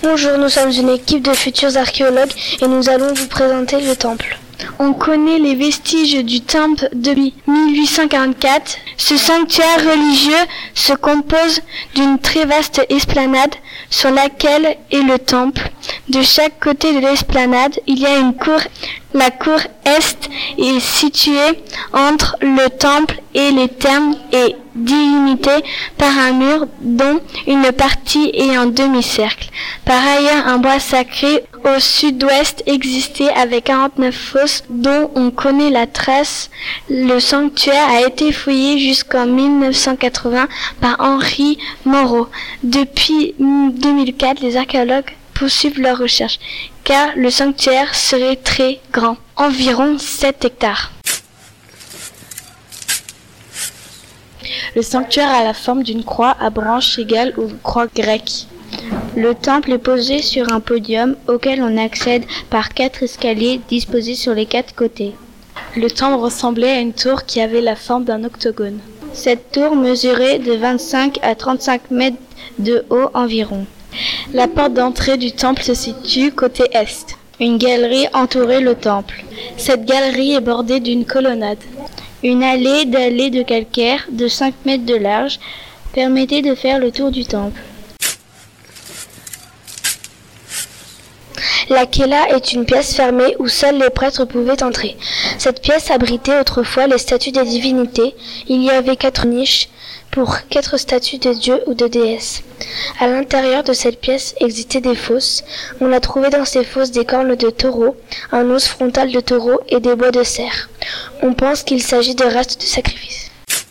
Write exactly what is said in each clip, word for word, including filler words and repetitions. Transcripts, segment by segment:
Bonjour, nous sommes une équipe de futurs archéologues et nous allons vous présenter le temple. On connaît les vestiges du temple depuis mille huit cent quarante-quatre. Ce sanctuaire religieux se compose d'une très vaste esplanade sur laquelle est le temple. De chaque côté de l'esplanade, il y a une cour. La cour est est située entre le temple et les thermes et délimitée par un mur dont une partie est en demi-cercle. Par ailleurs, un bois sacré au sud-ouest existait avec quarante-neuf fosses dont on connaît la trace. Le sanctuaire a été fouillé jusqu'en mille neuf cent quatre-vingts par Henri Moreau. Depuis deux mille quatre, les archéologues poursuivent leurs recherches, car le sanctuaire serait très grand, environ sept hectares. Le sanctuaire a la forme d'une croix à branches égales ou croix grecque. Le temple est posé sur un podium auquel on accède par quatre escaliers disposés sur les quatre côtés. Le temple ressemblait à une tour qui avait la forme d'un octogone. Cette tour mesurait de vingt-cinq à trente-cinq mètres de haut environ. La porte d'entrée du temple se situe côté est. Une galerie entourait le temple. Cette galerie est bordée d'une colonnade. Une allée dallée de calcaire de cinq mètres de large permettait de faire le tour du temple. La Kella est une pièce fermée où seuls les prêtres pouvaient entrer. Cette pièce abritait autrefois les statues des divinités. Il y avait quatre niches pour quatre statues de dieux ou de déesses. À l'intérieur de cette pièce existaient des fosses. On a trouvé dans ces fosses des cornes de taureau, un os frontal de taureau et des bois de cerf. On pense qu'il s'agit de restes de sacrifices.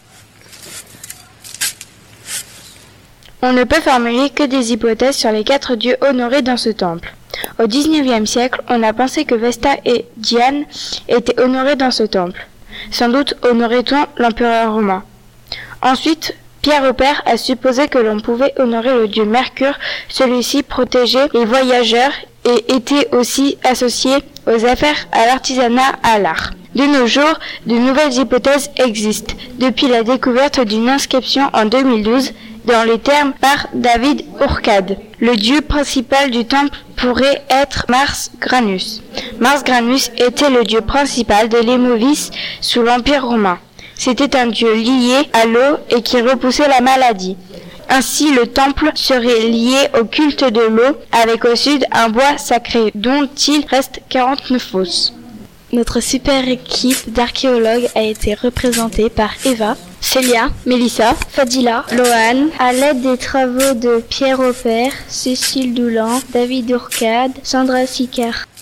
On ne peut formuler que des hypothèses sur les quatre dieux honorés dans ce temple. Au dix-neuvième siècle, on a pensé que Vesta et Diane étaient honorés dans ce temple. Sans doute honorait-on l'empereur romain. Ensuite, Pierre Repère a supposé que l'on pouvait honorer le dieu Mercure, celui-ci protégeait les voyageurs et était aussi associé aux affaires, à l'artisanat, à l'art. De nos jours, de nouvelles hypothèses existent, depuis la découverte d'une inscription en deux mille douze dans les termes par David Ourcade. Le dieu principal du temple pourrait être Mars Granus. Mars Granus était le dieu principal de l'hémovis sous l'Empire romain. C'était un dieu lié à l'eau et qui repoussait la maladie. Ainsi, le temple serait lié au culte de l'eau, avec au sud un bois sacré dont il reste quarante-neuf fosses. Notre super équipe d'archéologues a été représentée par Eva, Célia, Mélissa, Fadila, Lohan, à l'aide des travaux de Pierre Repère, Cécile Doulan, David Ourcade, Sandra Sicard.